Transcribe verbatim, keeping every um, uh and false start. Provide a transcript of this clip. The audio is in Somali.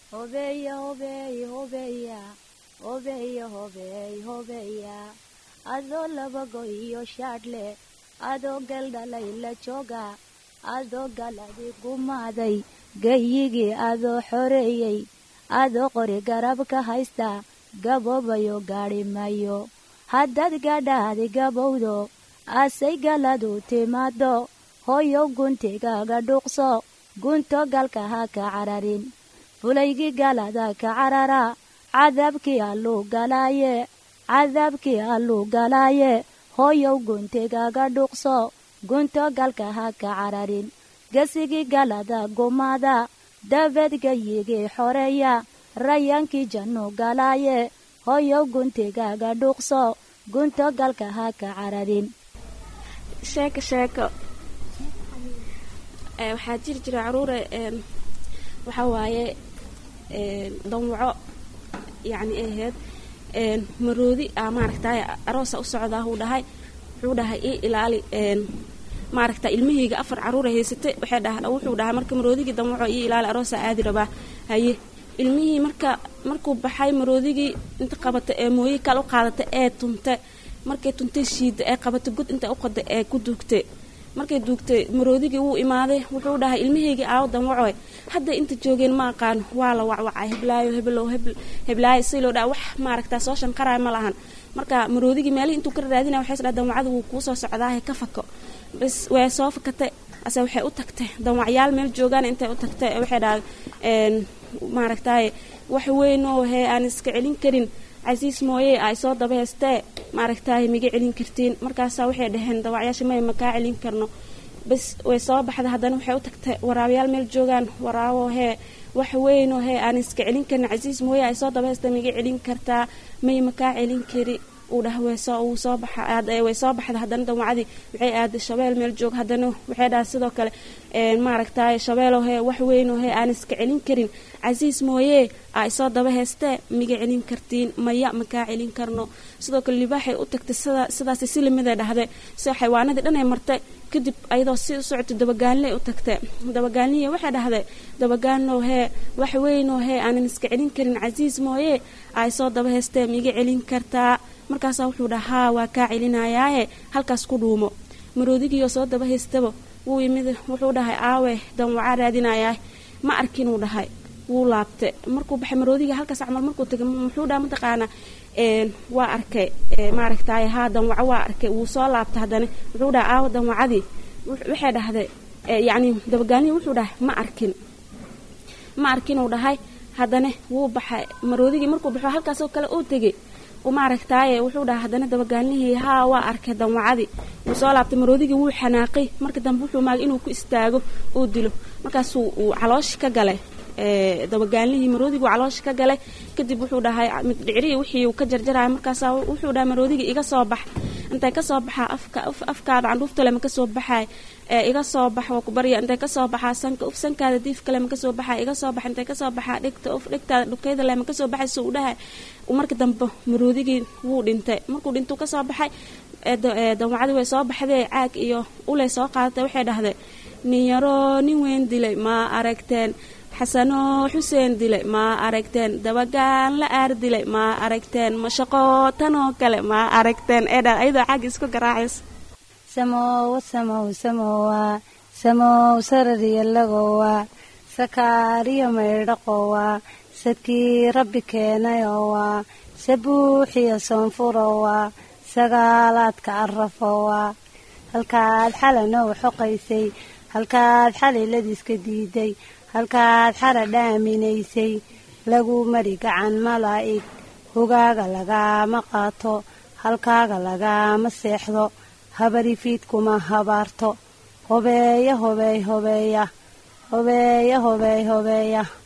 hobeya hobey hobeya hobeya hobey hobeya adoo labago iyo shaadhle adoo galdhalay la jooga adoo galadi gumaaday gayigii adoo xoreeyey adoo qori garab ka haysta gaboobayo gaadhi mayo haddaad gadhaadi gabowdo asay galadu timaado hooyow guntigaaga dhuuqso gunto galka ha ka cararin fulaygii galada ka carara cadaabkii alluu galaaye cadaabkii alluu galaaye hooyow guntigaaga dhuuqso gunto galka ha ka cararin gesigii galada gumaada dabeed gayigii xoreeya rayaankii jannu galaaye hooyow guntigaaga dhuuqso gunto galka ha ka cararin sheeko sheeko waxaa jiri jira caruure waxaa waaye danwaco yacni ahayd maroodi a maaragtay aroosa u socdaa wuu dhahay wuxuu dhahay ii ilaali maaragta ilmihayga afar caruura haysatay waxay dhaha wuxuu dhahay marka maroodigii danwaco ii ilaali aroosa aadi rabaa haye ilmihii marka markuu baxay maroodigii inta qabata ee mooye kale u qaadata ee tunta markay tuntay shiida ee qabata god inta u qada ee ku duugtay markay duugtay maroodigii wuu imaaday wuxuu dhahay ilmihayga aaw danwaco hadda inta joogeen ma aqaan waa la wacwacay heblaayo heblow heblaayo si loo dhaha wax maaragta soo shanqaraay ma lahan marka maroodigii meelii intuu ka raadinaya waxay isdhaa danwacada wuu kuu soo socdaahe ka fako bas way soo fakatay ase waxay u tagtay danwacyaal meel joogaan intay u tagtay waxay dhahay maaragtay wax weyn oo hee aan iska celin karin casiis mooye ay soo daba heystee maaragtay miga celin kartiin markaasaa waxay dhaheen dawacyaasha may ma kaa celin karno bas way soo baxda haddana waxay u tagtay waraabayaal meel joogaan waraabo hee wax weyn oo hee aan iska celin karin casiis mooye ay soo daba heystee miga celin kartaa may ma kaa celin kari uu dhah way soo uu soo baxa way soo baxda haddana dawacadii waxay aaday shabeel meel joog haddana waxay dhahay sidoo kale maaragtay shabeelo hee wax weyn oo hee aan iska celin karin casiis mooye ay soo daba heystee miga celin kartiin maya ma kaa celin karno sidoo kale libaaxay u tagtay sida sidaas si lamida dhahday si xayawaanadii dhan ay martay kadib ayadoo si u socotay dabagaanle u tagtay dabagaanliya waxay dhahday dabagaanlo hee wax weyn oo hee aan iska celin karin casiis mooye ay soo daba heystee miga celin kartaa markaasaa wuxuu dhahaa waa kaa celinayaaye halkaas ku dhuumo maroodigii soo daba haystaba wuu yimid wuxuu dhahay aawe danwaca raadinayaa ma arkin uu dhahay wuu laabtay markuu baxay maroodigii halkaas camal markuu tagay muxuu dhaha mataqaana waa arkay maaragtay haa danwaco waa arkay wuu soo laabtay haddana wuxuu dhahay aawe danwacadii waxay dhahday yacni dabagaanihii wuxuu dhahay ma arkin ma arkin uu dhahay haddana wuu baxay maroodigii markuu baxo halkaasoo kale uu tegay maaragtaaye wuxuu dhahay haddana dabagaanihii haa waa arkay danwacadii wuu soo laabtay maroodigii wuu xanaaqay marka dambe wuxuu maagay inuu ku istaago uu dilo markaasuu uu caloosh ka galay dabagaanlihii maroodigii uu caloosh ka galay kadib wuxuu dhahay mid dhicri wixii uu ka jarjaraya markaasaa wuxuu dhahay maroodigii iga soo bax intay ka soo baxaa afka afkaada candhuufta lema ka soo baxay iga soo bax waa ku barya intay ka soo baxaa sanka uf sankaada diifka lema ka soo baxay iga soo bax intay ka soo baxaa dhigta uf dhigtaada dhukayda lema ka soo baxay soo u dhahay marka dambe maroodigii wuu dhintay markuu dhintuu ka soo baxay danwacadii way soo baxday caag iyo ulay soo qaadatay waxay dhahday nin yaroo nin weyn dilay ma aragteen xasano xuseen dilay ma aragteen dabagaan la aar dilay ma aragteen mashaqo tanoo kale ma aragteen eedha ayadoo caag isku garaacayso samowa samow samowa samow sarariya lagowa sakaariyo maydhaqowa sadkii rabbi keenayowa sabuuxiyo soonfurowa sagaalaadka arafowa halkaad xalanow xoqaysay halkaad xaliladiiska diiday halkaad xara dhaaminaysay lagu mari gacan malaa'ig hogaaga lagaama qaato halkaaga lagaama seexdo habarifiidkuma habaarto hobeeya hobeey hobeeya hobeeya hobeey hobeeya